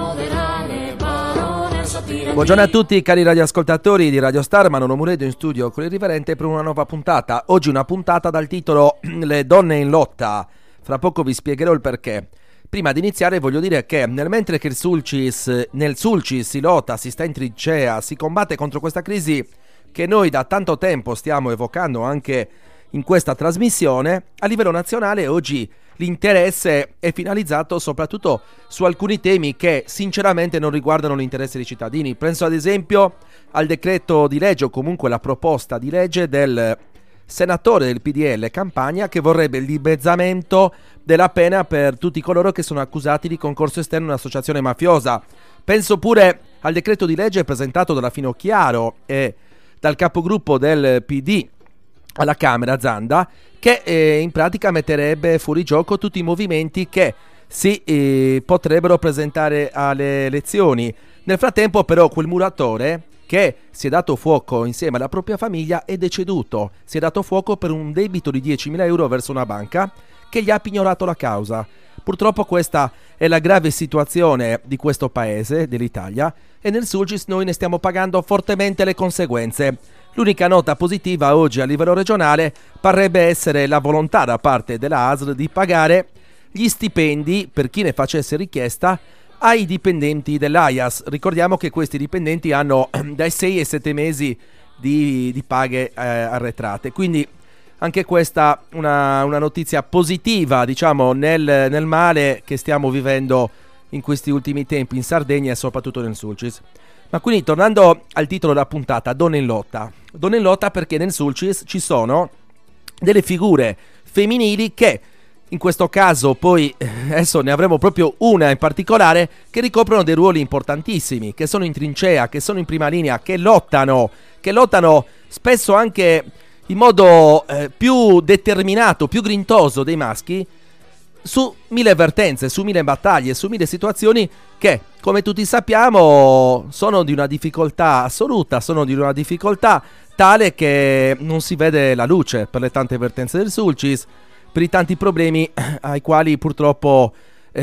Buongiorno a tutti cari radioascoltatori di Radio Star, Manolo Muredo in studio con l'Irriverente per una nuova puntata. Oggi una puntata dal titolo Le donne in lotta. Fra poco vi spiegherò il perché. Prima di iniziare voglio dire che mentre che nel Sulcis si lotta, si sta in trincea, si combatte contro questa crisi che noi da tanto tempo stiamo evocando anche in questa trasmissione, a livello nazionale oggi l'interesse è finalizzato soprattutto su alcuni temi che sinceramente non riguardano l'interesse dei cittadini. Penso ad esempio al decreto di legge o comunque la proposta di legge del senatore del PDL Campania che vorrebbe il dimezzamento della pena per tutti coloro che sono accusati di concorso esterno in un'associazione mafiosa. Penso pure al decreto di legge presentato dalla Finocchiaro e dal capogruppo del PD alla Camera Zanda, che in pratica metterebbe fuori gioco tutti i movimenti che si potrebbero presentare alle elezioni. Nel frattempo però quel muratore che si è dato fuoco insieme alla propria famiglia è deceduto. Si è dato fuoco per un debito di 10.000 euro verso una banca che gli ha pignorato la causa. Purtroppo questa è la grave situazione di questo paese, dell'Italia, e nel Sulcis noi ne stiamo pagando fortemente le conseguenze. L'unica nota positiva oggi a livello regionale parrebbe essere la volontà da parte della ASL di pagare gli stipendi, per chi ne facesse richiesta, ai dipendenti dell'AIAS. Ricordiamo che questi dipendenti hanno dai 6 ai 7 mesi di paghe arretrate, quindi anche questa una notizia positiva, diciamo, nel male che stiamo vivendo in questi ultimi tempi in Sardegna e soprattutto nel Sulcis. Ma quindi tornando al titolo della puntata, donne in lotta. Donne in lotta perché nel Sulcis ci sono delle figure femminili che in questo caso poi adesso ne avremo proprio una in particolare che ricoprono dei ruoli importantissimi, che sono in trincea, che sono in prima linea, che lottano spesso anche in modo più determinato, più grintoso dei maschi su 1000 vertenze, su 1000 battaglie, su 1000 situazioni che, come tutti sappiamo, sono di una difficoltà assoluta, sono di una difficoltà tale che non si vede la luce per le tante vertenze del Sulcis, per i tanti problemi ai quali purtroppo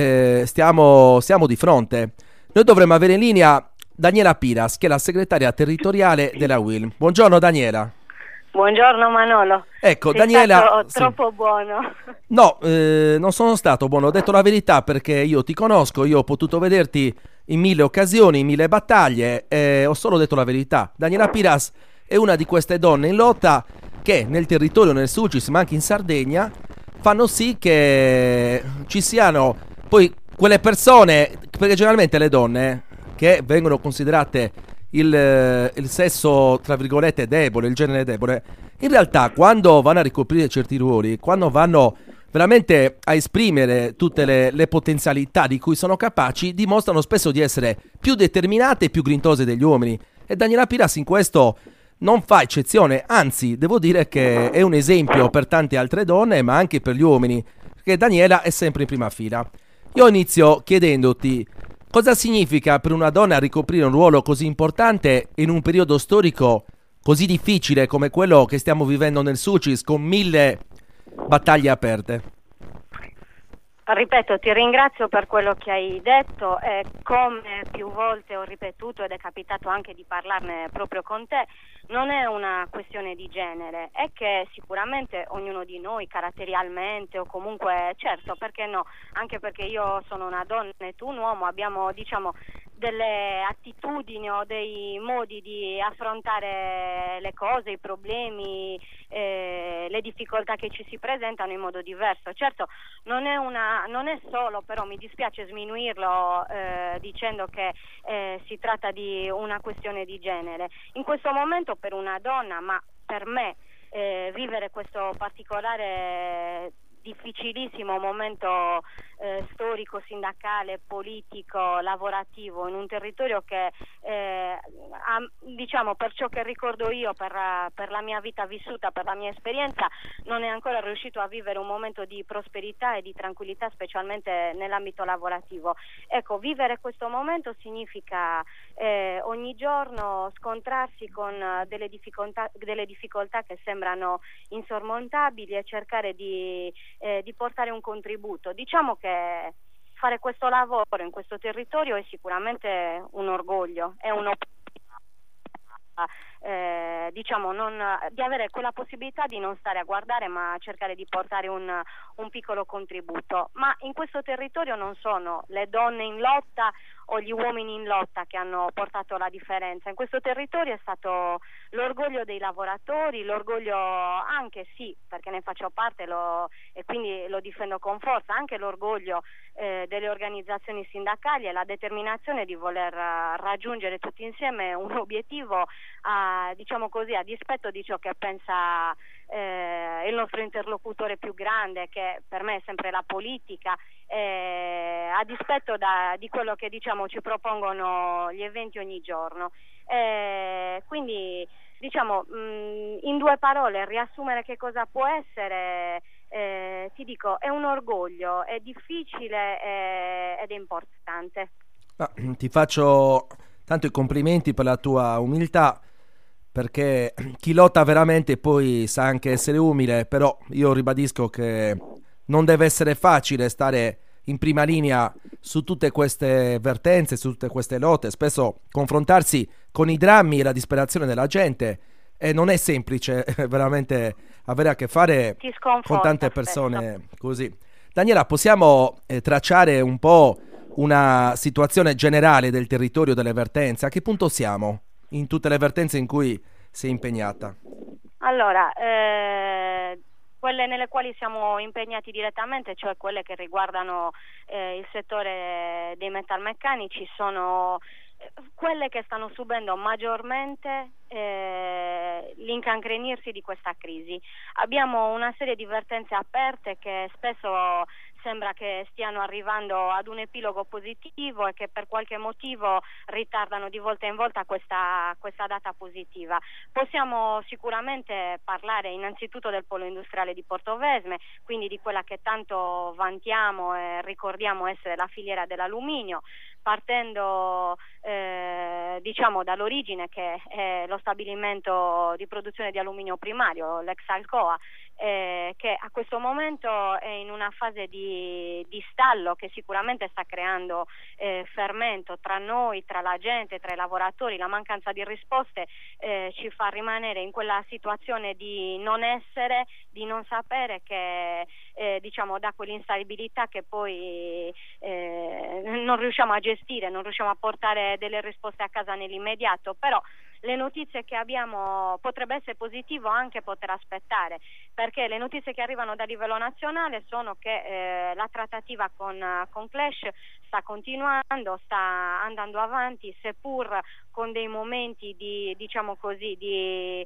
stiamo di fronte. Noi dovremmo avere in linea Daniela Piras, che è la segretaria territoriale della UIL. Buongiorno Daniela. Buongiorno Manolo. Ecco, Sei Daniela, stato troppo buono. No, non sono stato buono, ho detto la verità perché io ti conosco, io ho potuto vederti in 1000 occasioni, in 1000 battaglie, ho solo detto la verità. Daniela Piras è una di queste donne in lotta che nel territorio, nel Sulcis, ma anche in Sardegna, fanno sì che ci siano poi quelle persone, perché generalmente le donne che vengono considerate il sesso tra virgolette debole, il genere debole, in realtà quando vanno a ricoprire certi ruoli, quando vanno veramente a esprimere tutte le potenzialità di cui sono capaci, dimostrano spesso di essere più determinate e più grintose degli uomini, e Daniela Piras in questo non fa eccezione, anzi devo dire che è un esempio per tante altre donne ma anche per gli uomini, perché Daniela è sempre in prima fila. Io inizio chiedendoti: cosa significa per una donna ricoprire un ruolo così importante in un periodo storico così difficile come quello che stiamo vivendo nel Sulcis, con 1000 battaglie aperte? Ripeto, ti ringrazio per quello che hai detto e come più volte ho ripetuto ed è capitato anche di parlarne proprio con te, non è una questione di genere, è che sicuramente ognuno di noi caratterialmente o comunque, certo, perché no, anche perché io sono una donna e tu un uomo, abbiamo delle attitudini o dei modi di affrontare le cose, i problemi, le difficoltà che ci si presentano in modo diverso. Certo, non è solo, però mi dispiace sminuirlo dicendo che si tratta di una questione di genere. In questo momento per una donna, ma per me, vivere questo particolare difficilissimo momento storico, sindacale, politico, lavorativo in un territorio che diciamo, per ciò che ricordo io, per la mia vita vissuta, per la mia esperienza, non è ancora riuscito a vivere un momento di prosperità e di tranquillità, specialmente nell'ambito lavorativo. Ecco, vivere questo momento significa ogni giorno scontrarsi con delle difficoltà che sembrano insormontabili e cercare di portare un contributo. Diciamo che fare questo lavoro in questo territorio è sicuramente un orgoglio, è un'opportunità. Diciamo di avere quella possibilità di non stare a guardare ma cercare di portare un piccolo contributo. Ma in questo territorio non sono le donne in lotta o gli uomini in lotta che hanno portato la differenza. In questo territorio è stato l'orgoglio dei lavoratori, l'orgoglio anche, sì, perché ne faccio parte e quindi lo difendo con forza, anche l'orgoglio delle organizzazioni sindacali e la determinazione di voler raggiungere tutti insieme un obiettivo diciamo così, a dispetto di ciò che pensa il nostro interlocutore più grande, che per me è sempre la politica, a dispetto di quello che diciamo ci propongono gli eventi ogni giorno. Quindi diciamo in due parole riassumere che cosa può essere, ti dico, è un orgoglio, è difficile ed è importante. Ti faccio tanto i complimenti per la tua umiltà, perché chi lotta veramente poi sa anche essere umile, però io ribadisco che non deve essere facile stare in prima linea su tutte queste vertenze, su tutte queste lotte, spesso confrontarsi con i drammi e la disperazione della gente, e non è semplice veramente avere a che fare con tante persone così. Daniela, possiamo tracciare un po' una situazione generale del territorio delle vertenze? A che punto siamo in tutte le vertenze in cui sei impegnata? Allora, quelle nelle quali siamo impegnati direttamente, cioè quelle che riguardano il settore dei metalmeccanici, sono quelle che stanno subendo maggiormente l'incancrenirsi di questa crisi. Abbiamo una serie di vertenze aperte che spesso sembra che stiano arrivando ad un epilogo positivo e che per qualche motivo ritardano di volta in volta questa data positiva. Possiamo sicuramente parlare innanzitutto del polo industriale di Portovesme, quindi di quella che tanto vantiamo e ricordiamo essere la filiera dell'alluminio, partendo diciamo dall'origine, che è lo stabilimento di produzione di alluminio primario, l'ex Alcoa, che a questo momento è in una fase di stallo che sicuramente sta creando fermento tra noi, tra la gente, tra i lavoratori. La mancanza di risposte ci fa rimanere in quella situazione di non essere, di non sapere, che diciamo dà quell'instabilità che poi non riusciamo a gestire, non riusciamo a portare delle risposte a casa nell'immediato. Però le notizie che abbiamo, potrebbe essere positivo anche poter aspettare, perché le notizie che arrivano da livello nazionale sono che la trattativa con Clash sta continuando, sta andando avanti, seppur con dei momenti di, diciamo così, di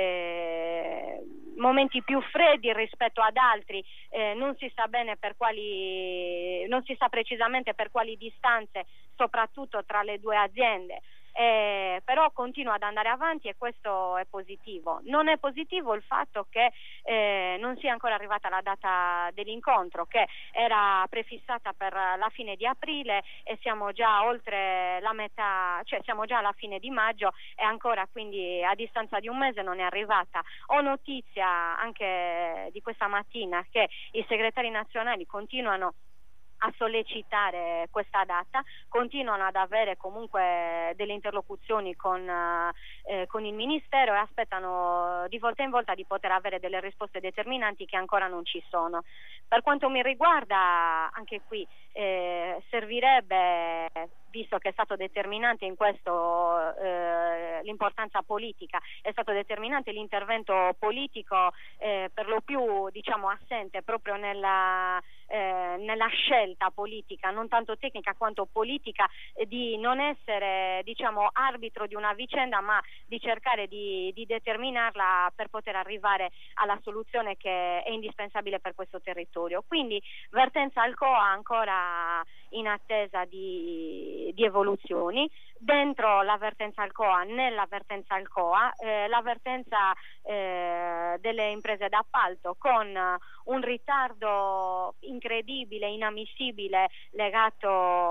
momenti più freddi rispetto ad altri, non si sa bene per quali, non si sa precisamente per quali distanze, soprattutto tra le due aziende. Però continua ad andare avanti e questo è positivo. Non è positivo il fatto che non sia ancora arrivata la data dell'incontro, che era prefissata per la fine di aprile e siamo già oltre la metà, cioè siamo già alla fine di maggio e ancora, quindi a distanza di un mese, non è arrivata. Ho notizia anche di questa mattina che i segretari nazionali continuano a sollecitare questa data, continuano ad avere comunque delle interlocuzioni con il Ministero e aspettano di volta in volta di poter avere delle risposte determinanti che ancora non ci sono. Per quanto mi riguarda, anche qui servirebbe, visto che è stato determinante in questo l'importanza politica, è stato determinante l'intervento politico per lo più diciamo assente proprio nella scelta politica, non tanto tecnica quanto politica, di non essere diciamo arbitro di una vicenda, ma di cercare di determinarla per poter arrivare alla soluzione che è indispensabile per questo territorio. Quindi vertenza Alcoa ancora in attesa di evoluzioni. Dentro la vertenza Alcoa, nella vertenza Alcoa, la vertenza delle imprese d'appalto, con un ritardo incredibile, inammissibile, legato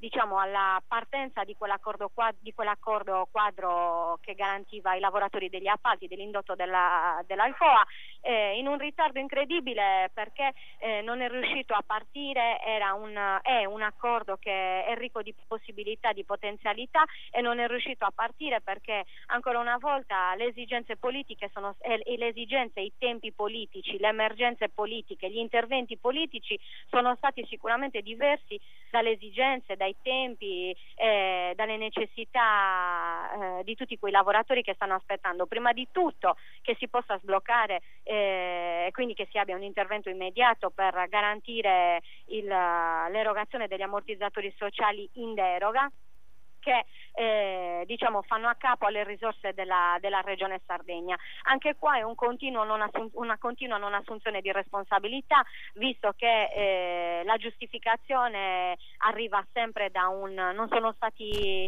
diciamo, alla partenza di quell'accordo quadro che garantiva i lavoratori degli appalti dell'indotto dell'Alcoa, in un ritardo incredibile perché non è riuscito a partire. È un accordo che è ricco di possibilità, di potenzialità, e non è riuscito a partire perché ancora una volta le esigenze politiche le esigenze, i tempi politici, le emergenze politiche, gli interventi politici sono stati sicuramente diversi dalle esigenze, dai tempi, dalle necessità di tutti quei lavoratori che stanno aspettando prima di tutto che si possa sbloccare e quindi che si abbia un intervento immediato per garantire l'erogazione degli ammortizzatori sociali in deroga, che diciamo fanno a capo alle risorse della Regione Sardegna. Anche qua è una continua non assunzione di responsabilità, visto che la giustificazione arriva sempre da non sono stati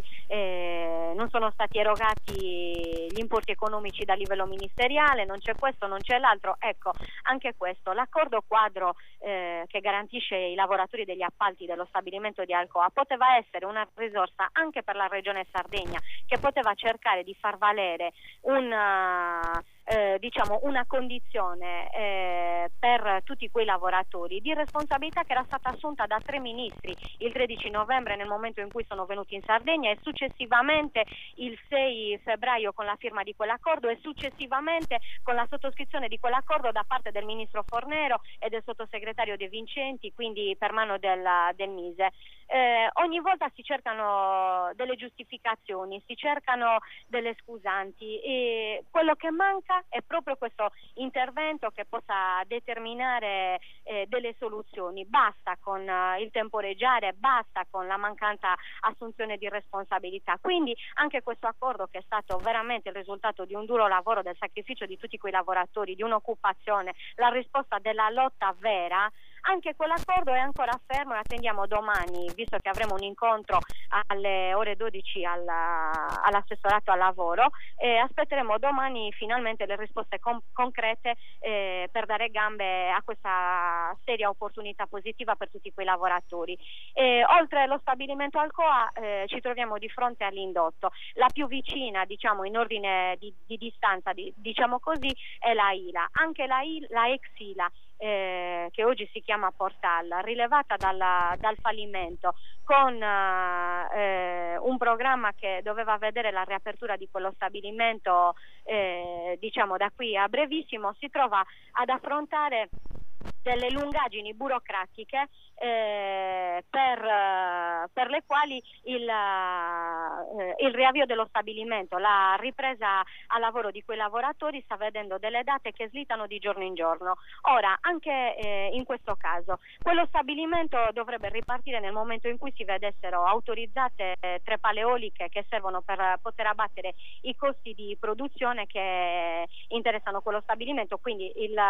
erogati gli importi economici da livello ministeriale, non c'è questo, non c'è l'altro. Ecco, anche questo, l'accordo quadro che garantisce i lavoratori degli appalti dello stabilimento di Alcoa poteva essere una risorsa anche per la Regione Sardegna, che poteva cercare di far valere una condizione per tutti quei lavoratori di responsabilità che era stata assunta da 3 ministri il 13 novembre nel momento in cui sono venuti in Sardegna, e successivamente il 6 febbraio con la firma di quell'accordo, e successivamente con la sottoscrizione di quell'accordo da parte del ministro Fornero e del sottosegretario De Vincenti, quindi per mano del Mise. Ogni volta si cercano delle giustificazioni, si cercano delle scusanti, e quello che manca è proprio questo intervento che possa determinare delle soluzioni. Basta con il temporeggiare, basta con la mancata assunzione di responsabilità. Quindi anche questo accordo, che è stato veramente il risultato di un duro lavoro, del sacrificio di tutti quei lavoratori, di un'occupazione, la risposta della lotta vera, anche quell'accordo è ancora fermo, e attendiamo domani, visto che avremo un incontro alle ore 12 all'assessorato al lavoro, aspetteremo domani finalmente le risposte concrete per dare gambe a questa seria opportunità positiva per tutti quei lavoratori. Oltre allo stabilimento Alcoa ci troviamo di fronte all'indotto. La più vicina, diciamo, in ordine di distanza, diciamo così, è la ILA. Anche la ex ILA, che oggi si chiama Portal, rilevata dal fallimento, con un programma che doveva vedere la riapertura di quello stabilimento diciamo da qui a brevissimo, si trova ad affrontare delle lungaggini burocratiche per le quali il riavvio dello stabilimento, la ripresa a lavoro di quei lavoratori sta vedendo delle date che slittano di giorno in giorno. Ora, anche in questo caso, quello stabilimento dovrebbe ripartire nel momento in cui si vedessero autorizzate 3 pale eoliche che servono per poter abbattere i costi di produzione che interessano quello stabilimento. Quindi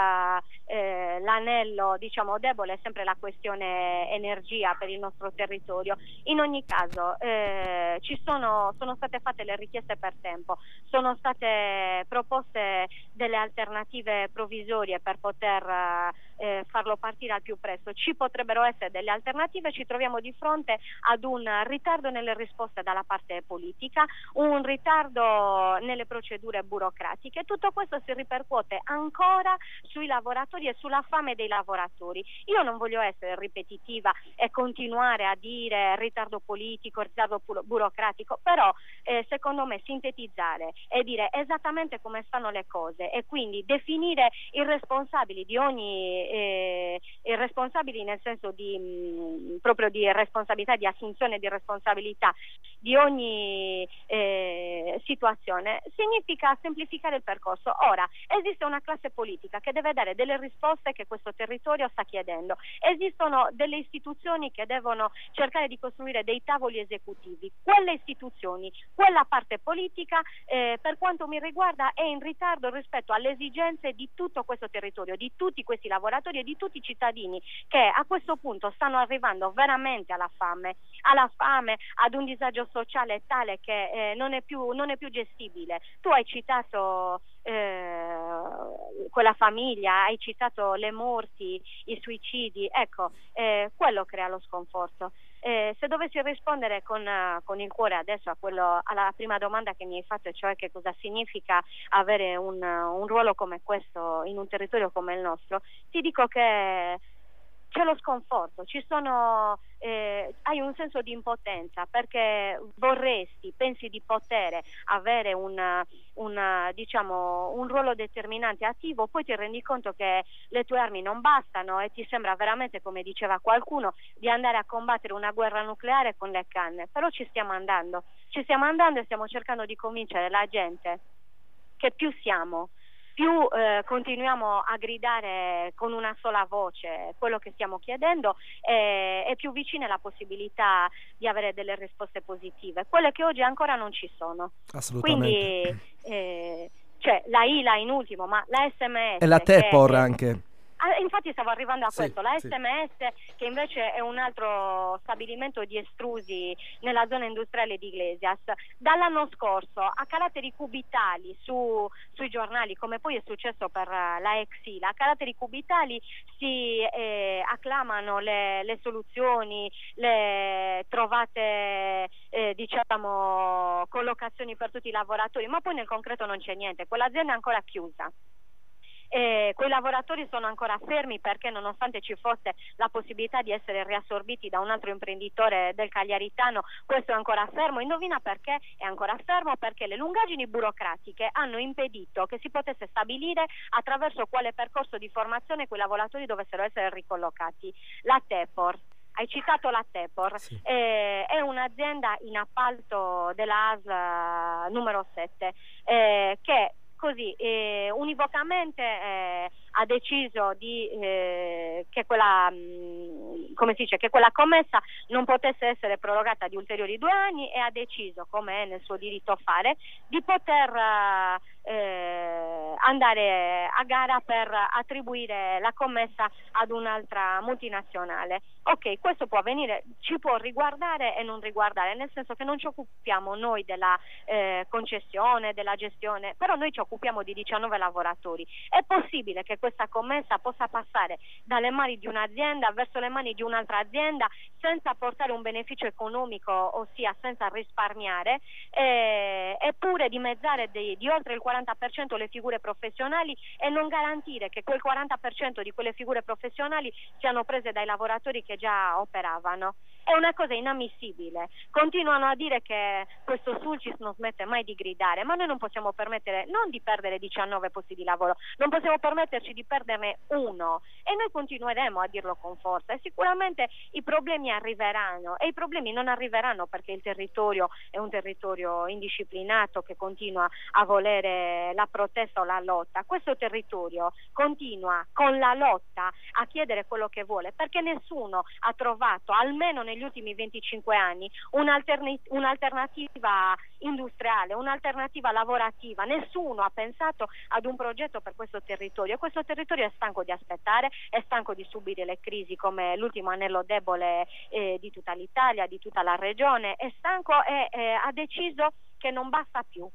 l'anello, diciamo, debole è sempre la questione energia per il nostro territorio. In ogni caso sono state fatte le richieste per tempo, sono state proposte delle alternative provvisorie per poter farlo partire al più presto. Ci potrebbero essere delle alternative, ci troviamo di fronte ad un ritardo nelle risposte dalla parte politica, un ritardo nelle procedure burocratiche. Tutto questo si ripercuote ancora sui lavoratori e sulla fame dei lavoratori. Io non voglio essere ripetitiva e continuare a dire ritardo politico, ritardo burocratico, però secondo me sintetizzare e dire esattamente come stanno le cose, e quindi definire i responsabili di ogni responsabili nel senso di proprio di responsabilità, di assunzione di responsabilità di ogni situazione, significa semplificare il percorso. Ora, esiste una classe politica che deve dare delle risposte che questo territorio sta chiedendo, esistono delle istituzioni che devono cercare di costruire dei tavoli esecutivi. Quelle istituzioni, quella parte politica, per quanto mi riguarda, è in ritardo rispetto alle esigenze di tutto questo territorio, di tutti questi lavoratori e di tutti i cittadini che a questo punto stanno arrivando veramente alla fame, ad un disagio sociale tale che non è più gestibile. Tu hai citato quella famiglia, hai citato le morti, i suicidi, ecco, quello crea lo sconforto. Se dovessi rispondere con il cuore adesso alla prima domanda che mi hai fatto, cioè che cosa significa avere un ruolo come questo in un territorio come il nostro, ti dico che c'è lo sconforto, hai un senso di impotenza perché pensi di poter avere un ruolo determinante attivo, poi ti rendi conto che le tue armi non bastano e ti sembra veramente, come diceva qualcuno, di andare a combattere una guerra nucleare con le canne, però ci stiamo andando e stiamo cercando di convincere la gente che più continuiamo a gridare con una sola voce quello che stiamo chiedendo, e più vicina la possibilità di avere delle risposte positive, quelle che oggi ancora non ci sono. Assolutamente. Quindi la ILA in ultimo, ma la SMS e la TEPOR anche. Infatti stavo arrivando a questo, la sì. SMS che invece è un altro stabilimento di estrusi nella zona industriale di Iglesias, dall'anno scorso a caratteri cubitali sui giornali, come poi è successo per la ex ILA, a caratteri cubitali si acclamano le soluzioni, le trovate collocazioni per tutti i lavoratori, ma poi nel concreto non c'è niente, quell'azienda è ancora chiusa. Quei lavoratori sono ancora fermi perché, nonostante ci fosse la possibilità di essere riassorbiti da un altro imprenditore del Cagliaritano, questo è ancora fermo. Indovina perché è ancora fermo? Perché le lungaggini burocratiche hanno impedito che si potesse stabilire attraverso quale percorso di formazione quei lavoratori dovessero essere ricollocati. La TEPOR, hai citato la TEPOR, sì. È un'azienda in appalto della ASL numero 7 che così univocamente ha deciso che quella che quella commessa non potesse essere prorogata di ulteriori 2 anni, e ha deciso, come è nel suo diritto fare, di poter andare a gara per attribuire la commessa ad un'altra multinazionale. Ok, questo può avvenire, ci può riguardare e non riguardare, nel senso che non ci occupiamo noi della concessione, della gestione, però noi ci occupiamo di 19 lavoratori. È possibile che questa commessa possa passare dalle mani di un'azienda verso le mani di un'altra azienda senza portare un beneficio economico, ossia senza risparmiare, eppure dimezzare di oltre il 40% le figure professionali e non garantire che quel 40% di quelle figure professionali siano prese dai lavoratori che già operavano. È una cosa inammissibile. Continuano a dire che questo Sulcis non smette mai di gridare, ma noi non possiamo permettere non di perdere 19 posti di lavoro, non possiamo permetterci di perderne uno, e noi continueremo a dirlo con forza, e sicuramente i problemi arriveranno, e i problemi non arriveranno perché il territorio è un territorio indisciplinato che continua a volere la protesta o la lotta. Questo territorio continua con la lotta a chiedere quello che vuole, perché nessuno ha trovato, almeno negli ultimi 25 anni, un'alternativa industriale, un'alternativa lavorativa. Nessuno ha pensato ad un progetto per questo territorio. Questo territorio è stanco di aspettare, è stanco di subire le crisi come l'ultimo anello debole di tutta l'Italia, di tutta la regione, è stanco e ha deciso che non basta più.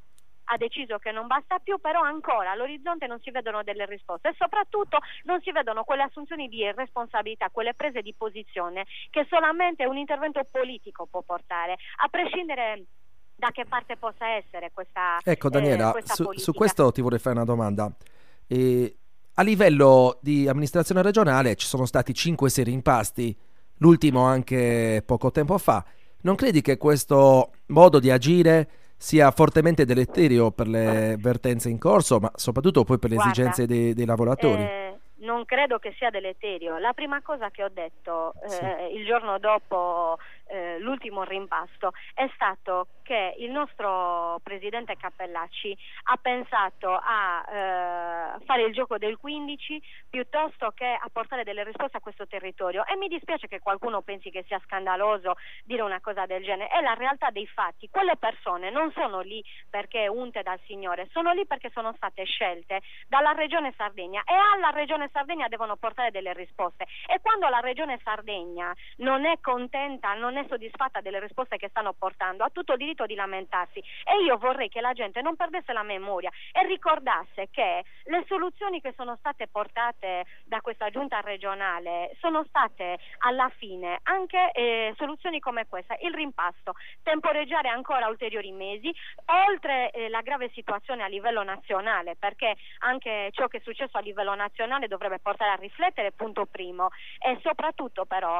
Però ancora all'orizzonte non si vedono delle risposte, e soprattutto non si vedono quelle assunzioni di responsabilità, quelle prese di posizione che solamente un intervento politico può portare, a prescindere da che parte possa essere questa Ecco Daniela, questa su questo ti vorrei fare una domanda. A livello di amministrazione regionale ci sono stati 5 seri impasti, l'ultimo anche poco tempo fa. Non credi che questo modo di agire sia fortemente deleterio per le vertenze in corso, ma soprattutto poi per le esigenze dei lavoratori? Non credo che sia deleterio. La prima cosa che ho detto il giorno dopo l'ultimo rimpasto è stato che il nostro presidente Cappellacci ha pensato a fare il gioco del 15 piuttosto che a portare delle risposte a questo territorio, e mi dispiace che qualcuno pensi che sia scandaloso dire una cosa del genere. È la realtà dei fatti. Quelle persone non sono lì perché unte dal Signore, sono lì perché sono state scelte dalla Regione Sardegna, e alla Regione Sardegna devono portare delle risposte, e quando la Regione Sardegna non è contenta, non non è soddisfatta delle risposte che stanno portando, ha tutto il diritto di lamentarsi, e io vorrei che la gente non perdesse la memoria e ricordasse che le soluzioni che sono state portate da questa giunta regionale sono state alla fine anche soluzioni come questa: il rimpasto, temporeggiare ancora ulteriori mesi, oltre la grave situazione a livello nazionale, perché anche ciò che è successo a livello nazionale dovrebbe portare a riflettere, punto primo, e soprattutto però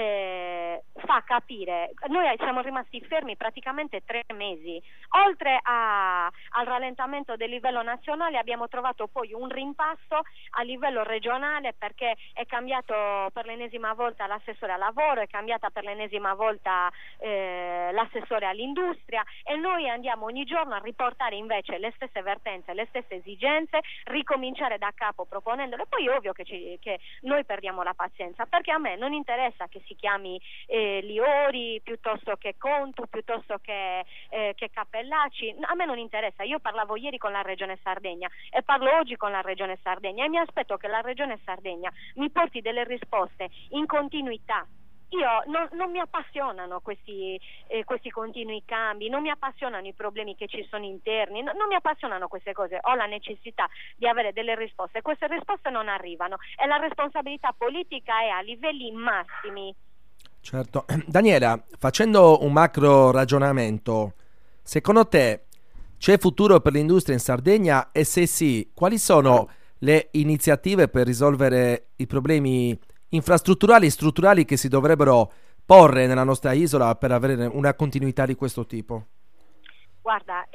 fa capire, noi siamo rimasti fermi praticamente 3 mesi, oltre al rallentamento del livello nazionale abbiamo trovato poi un rimpasto a livello regionale, perché è cambiato per l'ennesima volta l'assessore al lavoro, è cambiata per l'ennesima volta l'assessore all'industria, e noi andiamo ogni giorno a riportare invece le stesse vertenze, le stesse esigenze, ricominciare da capo proponendole. Poi è ovvio che noi perdiamo la pazienza, perché a me non interessa che si chiami Liori piuttosto che Contu, piuttosto che Cappellacci, a me non interessa. Io parlavo ieri con la Regione Sardegna e parlo oggi con la Regione Sardegna, e mi aspetto che la Regione Sardegna mi porti delle risposte in continuità. Non mi appassionano questi continui cambi, non mi appassionano i problemi che ci sono interni, non mi appassionano queste cose. Ho la necessità di avere delle risposte, queste risposte non arrivano e la responsabilità politica è a livelli massimi. Certo. Daniela, facendo un macro ragionamento, secondo te c'è futuro per l'industria in Sardegna, e se sì, quali sono le iniziative per risolvere i problemi infrastrutturali e strutturali che si dovrebbero porre nella nostra isola per avere una continuità di questo tipo? Guarda,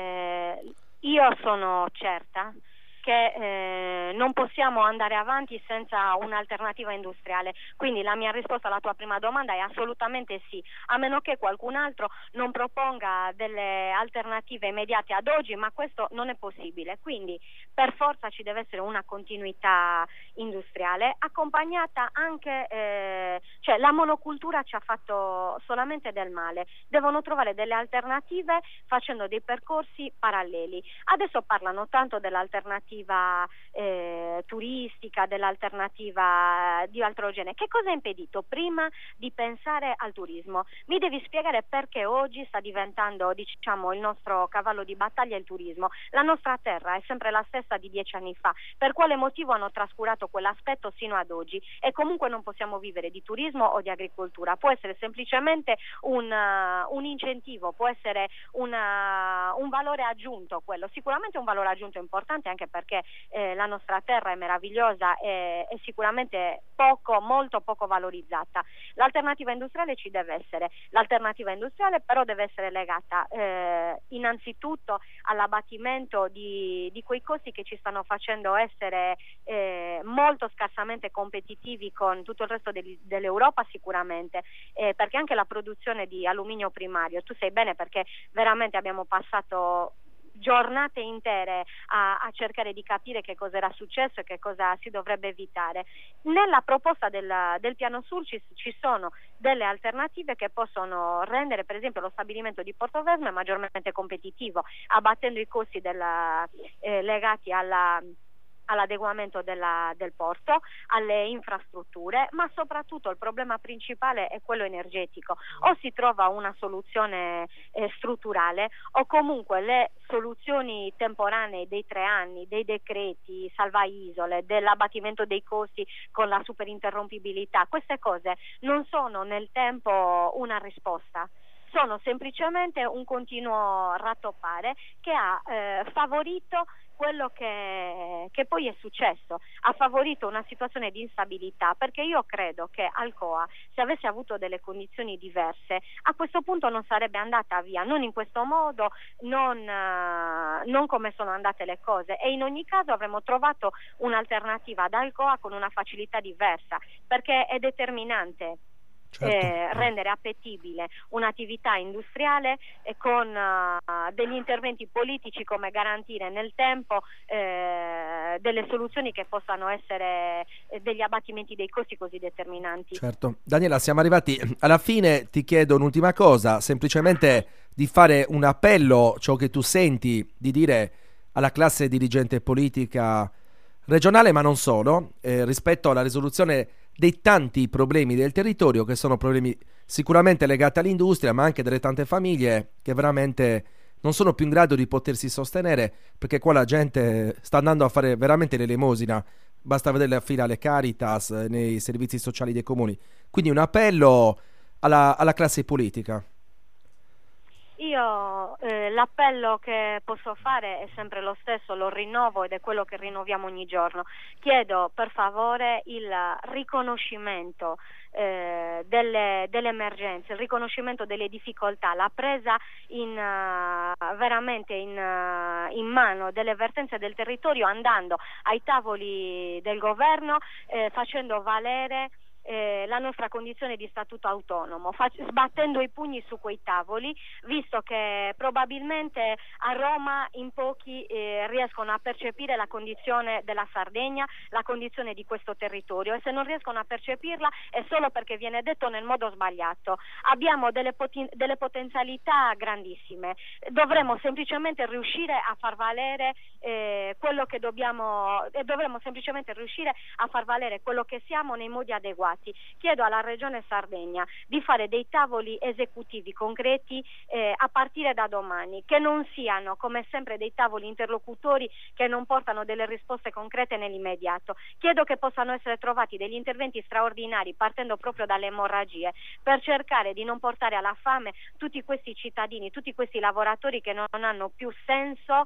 io sono certa che non possiamo andare avanti senza un'alternativa industriale, quindi la mia risposta alla tua prima domanda è assolutamente sì, a meno che qualcun altro non proponga delle alternative immediate ad oggi, ma questo non è possibile, quindi per forza ci deve essere una continuità industriale accompagnata anche, cioè la monocultura ci ha fatto solamente del male, devono trovare delle alternative facendo dei percorsi paralleli. Adesso parlano tanto dell'alternativa turistica, dell'alternativa di altro genere. Che cosa ha impedito prima di pensare al turismo? Mi devi spiegare perché oggi sta diventando, diciamo, il nostro cavallo di battaglia il turismo. La nostra terra è sempre la stessa di 10 anni fa. Per quale motivo hanno trascurato quell'aspetto sino ad oggi? E comunque non possiamo vivere di turismo o di agricoltura. Può essere semplicemente un incentivo, può essere un valore aggiunto, quello sicuramente un valore aggiunto importante, anche perché la nostra terra è meravigliosa e è sicuramente molto poco valorizzata. L'alternativa industriale ci deve essere, l'alternativa industriale però deve essere legata innanzitutto all'abbattimento di quei costi che ci stanno facendo essere molto scarsamente competitivi con tutto il resto dell'Europa sicuramente, perché anche la produzione di alluminio primario, tu sai bene perché veramente abbiamo passato giornate intere a cercare di capire che cosa era successo e che cosa si dovrebbe evitare. Nella proposta del piano Sulcis ci sono delle alternative che possono rendere per esempio lo stabilimento di Portovesme maggiormente competitivo, abbattendo i costi legati all'adeguamento del porto, alle infrastrutture, ma soprattutto il problema principale è quello energetico. O si trova una soluzione strutturale, o comunque le soluzioni temporanee dei 3 anni, dei decreti salva isole, dell'abbattimento dei costi con la superinterrompibilità, queste cose non sono nel tempo una risposta. Sono semplicemente un continuo rattoppare che ha favorito quello che poi è successo, ha favorito una situazione di instabilità, perché io credo che Alcoa, se avesse avuto delle condizioni diverse, a questo punto non sarebbe andata via, non in questo modo, non come sono andate le cose, e in ogni caso avremmo trovato un'alternativa ad Alcoa con una facilità diversa, perché è determinante. Certo. Rendere appetibile un'attività industriale con degli interventi politici, come garantire nel tempo delle soluzioni che possano essere degli abbattimenti dei costi così determinanti. Certo. Daniela, siamo arrivati alla fine, ti chiedo un'ultima cosa, semplicemente di fare un appello, ciò che tu senti di dire alla classe dirigente politica regionale, ma non solo, rispetto alla risoluzione dei tanti problemi del territorio, che sono problemi sicuramente legati all'industria, ma anche delle tante famiglie che veramente non sono più in grado di potersi sostenere, perché qua la gente sta andando a fare veramente l'elemosina. Basta vedere la fila alle Caritas, nei servizi sociali dei comuni. Quindi un appello alla classe politica. Io l'appello che posso fare è sempre lo stesso, lo rinnovo ed è quello che rinnoviamo ogni giorno. Chiedo per favore il riconoscimento delle emergenze, il riconoscimento delle difficoltà, la presa veramente in mano delle vertenze del territorio, andando ai tavoli del governo, facendo valere la nostra condizione di statuto autonomo, sbattendo i pugni su quei tavoli, visto che probabilmente a Roma in pochi riescono a percepire la condizione della Sardegna, la condizione di questo territorio, e se non riescono a percepirla è solo perché viene detto nel modo sbagliato. Abbiamo delle potenzialità grandissime, dovremmo semplicemente riuscire a far valere quello che dobbiamo, e dovremmo semplicemente riuscire a far valere quello che siamo nei modi adeguati. Chiedo alla Regione Sardegna di fare dei tavoli esecutivi concreti a partire da domani, che non siano come sempre dei tavoli interlocutori che non portano delle risposte concrete nell'immediato. Chiedo che possano essere trovati degli interventi straordinari partendo proprio dalle emorragie, per cercare di non portare alla fame tutti questi cittadini, tutti questi lavoratori che non hanno più senso,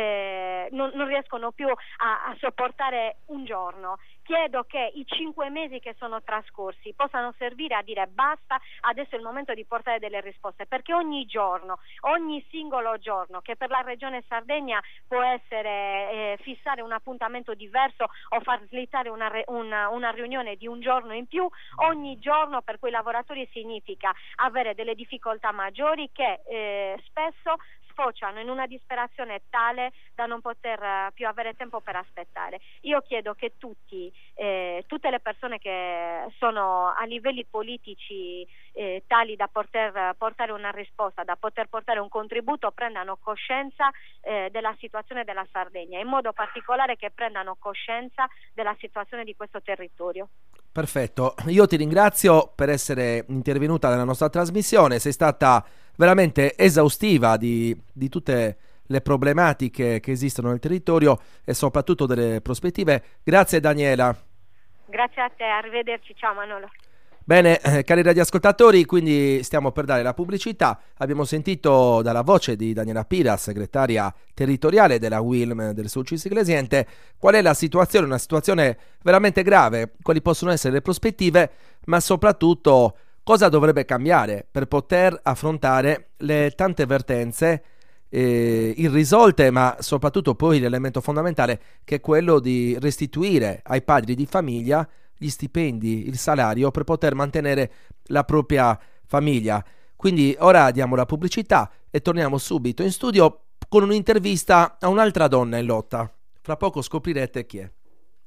non riescono più a sopportare un giorno. Chiedo che i 5 mesi che sono trascorsi possano servire a dire basta, adesso è il momento di portare delle risposte, perché ogni giorno, ogni singolo giorno che per la Regione Sardegna può essere fissare un appuntamento diverso o far slittare una riunione di un giorno in più, ogni giorno per quei lavoratori significa avere delle difficoltà maggiori che spesso sfociano in una disperazione tale da non poter più avere tempo per aspettare. Io chiedo che tutte le persone che sono a livelli politici tali da poter portare una risposta, da poter portare un contributo, prendano coscienza della situazione della Sardegna, in modo particolare che prendano coscienza della situazione di questo territorio. Perfetto, io ti ringrazio per essere intervenuta nella nostra trasmissione, sei stata veramente esaustiva di tutte le problematiche che esistono nel territorio e soprattutto delle prospettive. Grazie Daniela. Grazie a te, arrivederci, ciao Manolo. Bene, cari radioascoltatori, quindi stiamo per dare la pubblicità. Abbiamo sentito dalla voce di Daniela Piras, segretaria territoriale della UILM del Sulcis Iglesiente, qual è la situazione, una situazione veramente grave, quali possono essere le prospettive, ma soprattutto cosa dovrebbe cambiare per poter affrontare le tante vertenze irrisolte, ma soprattutto poi l'elemento fondamentale che è quello di restituire ai padri di famiglia gli stipendi, il salario per poter mantenere la propria famiglia. Quindi ora diamo la pubblicità e torniamo subito in studio con un'intervista a un'altra donna in lotta. Fra poco scoprirete chi è.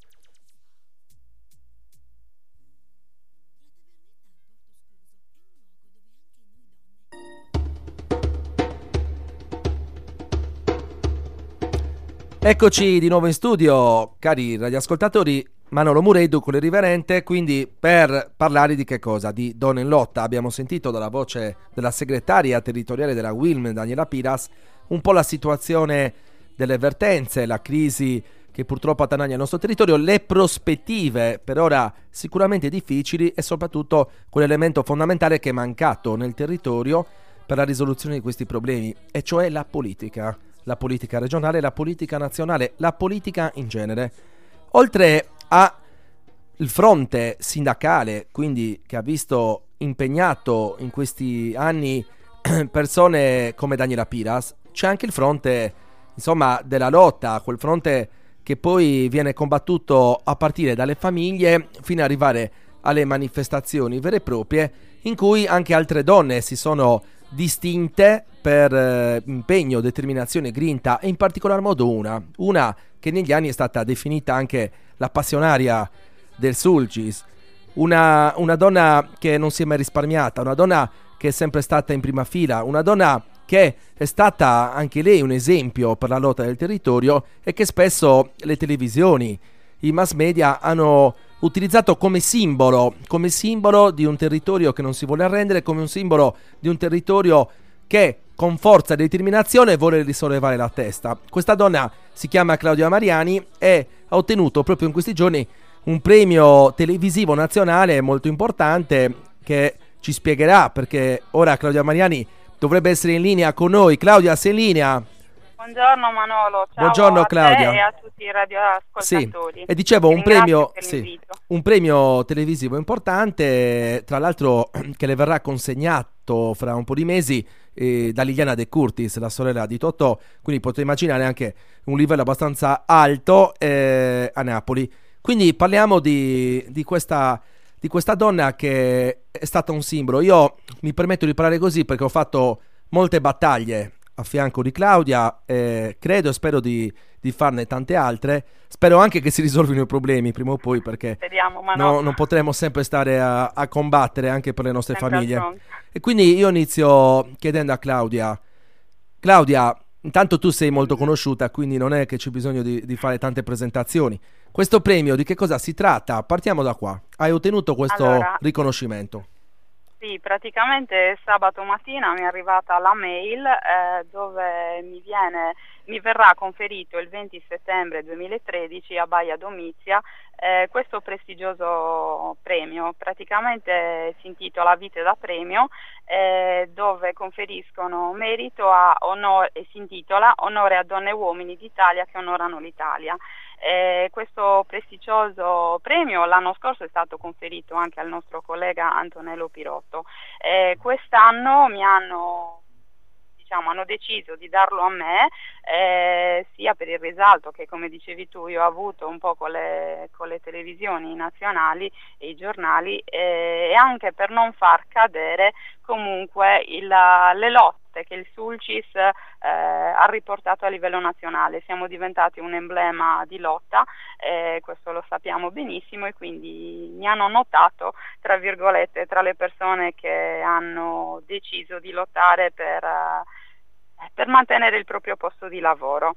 Eccoci di nuovo in studio, cari radioascoltatori. Manolo Mureddu con l'Irriverente, quindi per parlare di che cosa? Di Donne in Lotta. Abbiamo sentito dalla voce della segretaria territoriale della UILM, Daniela Piras, un po' la situazione delle vertenze, la crisi che purtroppo attanaglia il nostro territorio, le prospettive per ora sicuramente difficili e soprattutto quell'elemento fondamentale che è mancato nel territorio per la risoluzione di questi problemi, e cioè la politica regionale, la politica nazionale, la politica in genere. Oltre al fronte sindacale, quindi che ha visto impegnato in questi anni persone come Daniela Piras, c'è anche il fronte, insomma, della lotta, quel fronte che poi viene combattuto a partire dalle famiglie fino ad arrivare alle manifestazioni vere e proprie, in cui anche altre donne si sono distinte per impegno, determinazione, grinta, e in particolar modo una che negli anni è stata definita anche la passionaria del Sulcis, una donna che non si è mai risparmiata, una donna che è sempre stata in prima fila, una donna che è stata anche lei un esempio per la lotta del territorio e che spesso le televisioni, i mass media hanno utilizzato come simbolo di un territorio che non si vuole arrendere, come un simbolo di un territorio che con forza e determinazione vuole risollevare la testa. Questa donna si chiama Claudia Mariani e ha ottenuto proprio in questi giorni un premio televisivo nazionale molto importante che ci spiegherà, perché ora Claudia Mariani dovrebbe essere in linea con noi. Claudia, sei in linea? Buongiorno Manolo, ciao. Buongiorno a Claudia. te e a tutti i radioascoltatori. Sì, e dicevo un premio televisivo importante, tra l'altro che le verrà consegnato fra un po' di mesi da Liliana De Curtis, la sorella di Totò, quindi potete immaginare anche un livello abbastanza alto a Napoli. Quindi parliamo di questa donna che è stata un simbolo. Io mi permetto di parlare così perché ho fatto molte battaglie a fianco di Claudia, credo e spero di farne tante altre. Spero anche che si risolvino i problemi prima o poi, perché speriamo, ma non potremo sempre stare a combattere anche per le nostre famiglie. E quindi io inizio chiedendo a Claudia, intanto tu sei molto conosciuta, quindi non è che c'è bisogno di fare tante presentazioni. Questo premio di che cosa si tratta? Partiamo da qua. Hai ottenuto questo riconoscimento? Sì, praticamente sabato mattina mi è arrivata la mail dove mi verrà conferito il 20 settembre 2013 a Baia Domizia questo prestigioso premio. Praticamente si intitola Vite da Premio, dove conferiscono merito a onore, e si intitola Onore a donne e uomini d'Italia che onorano l'Italia. Questo prestigioso premio l'anno scorso è stato conferito anche al nostro collega Antonello Pirotto. Quest'anno hanno deciso di darlo a me, sia per il risalto che, come dicevi tu, io ho avuto un po' con le televisioni nazionali e i giornali, e anche per non far cadere comunque le lotte che il Sulcis ha riportato a livello nazionale. Siamo diventati un emblema di lotta, questo lo sappiamo benissimo, e quindi mi hanno notato, tra virgolette, tra le persone che hanno deciso di lottare per mantenere il proprio posto di lavoro.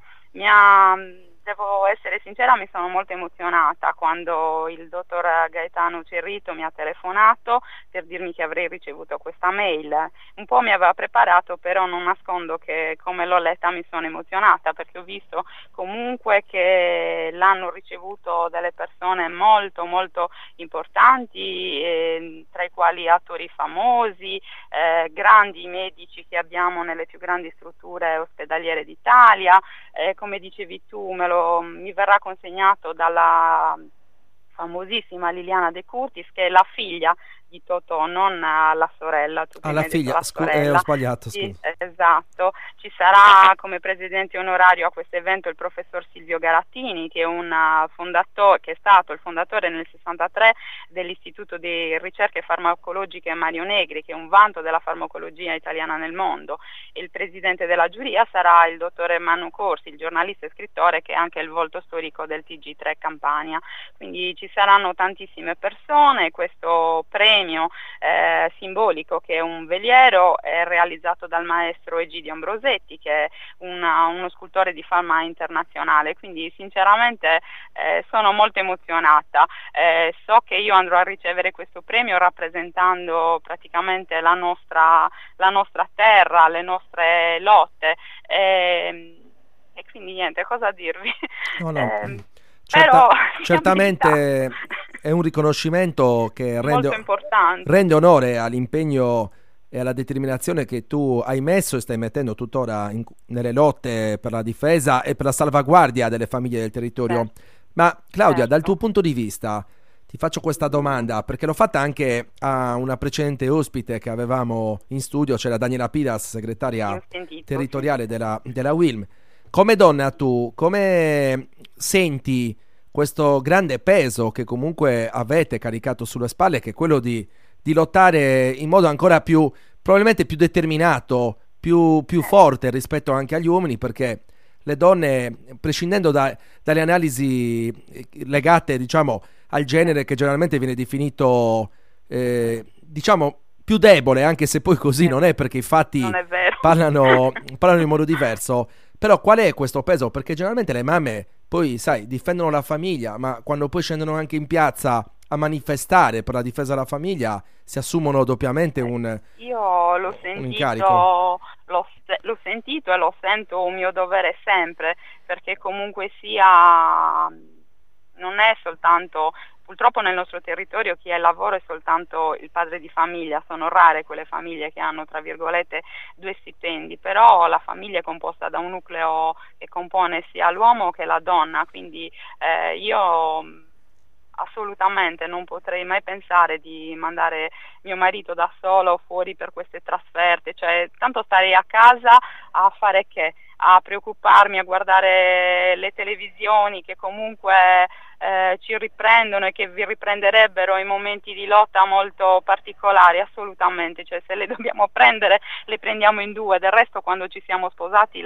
Devo essere sincera, mi sono molto emozionata quando il dottor Gaetano Cerrito mi ha telefonato per dirmi che avrei ricevuto questa mail. Un po' mi aveva preparato, però non nascondo che come l'ho letta mi sono emozionata, perché ho visto comunque che l'hanno ricevuto delle persone molto molto importanti, tra i quali attori famosi, grandi medici che abbiamo nelle più grandi strutture ospedaliere d'Italia. Come dicevi tu, mi verrà consegnato dalla famosissima Liliana De Curtis, che è la figlia di Totò, non la sorella. La figlia, ho sbagliato, sì, esatto. Ci sarà come presidente onorario a questo evento il professor Silvio Garattini, che è stato il fondatore nel 63 dell'Istituto di Ricerche Farmacologiche Mario Negri, che è un vanto della farmacologia italiana nel mondo. E il presidente della giuria sarà il dottore Manu Corsi, il giornalista e scrittore, che è anche il volto storico del TG3 Campania. Quindi ci saranno tantissime persone. Questo premio simbolico, che è un veliero, è realizzato dal maestro Egidio Ambrosetti, che è uno scultore di fama internazionale. Quindi sinceramente sono molto emozionata. So che io andrò a ricevere questo premio rappresentando praticamente la nostra terra, le nostre lotte, e quindi niente, cosa dirvi? No. Però certamente è un riconoscimento che rende onore all'impegno e alla determinazione che tu hai messo e stai mettendo tuttora nelle lotte per la difesa e per la salvaguardia delle famiglie del territorio. Ma Claudia, dal tuo punto di vista, ti faccio questa domanda perché l'ho fatta anche a una precedente ospite che avevamo in studio, c'era Daniela Piras, segretaria territoriale della UILM. Come donna tu, come senti questo grande peso che comunque avete caricato sulle spalle, che è quello di lottare in modo ancora più, probabilmente più determinato, più forte rispetto anche agli uomini, perché le donne, prescindendo dalle analisi legate, diciamo, al genere che generalmente viene definito, diciamo, più debole, anche se poi così non è, perché i fatti parlano in modo diverso. Però qual è questo peso? Perché generalmente le mamme poi sai, difendono la famiglia, ma quando poi scendono anche in piazza a manifestare per la difesa della famiglia si assumono doppiamente Io un incarico. l'ho sentito e lo sento un mio dovere sempre, perché comunque sia non è soltanto, purtroppo nel nostro territorio chi ha il lavoro è soltanto il padre di famiglia, sono rare quelle famiglie che hanno tra virgolette 2 stipendi, però la famiglia è composta da un nucleo che compone sia l'uomo che la donna, quindi io assolutamente non potrei mai pensare di mandare mio marito da solo fuori per queste trasferte, cioè tanto starei a casa a fare che? A preoccuparmi, a guardare le televisioni che comunque ci riprendono e che vi riprenderebbero in momenti di lotta molto particolari, assolutamente, cioè se le dobbiamo prendere le prendiamo in due, del resto quando ci siamo sposati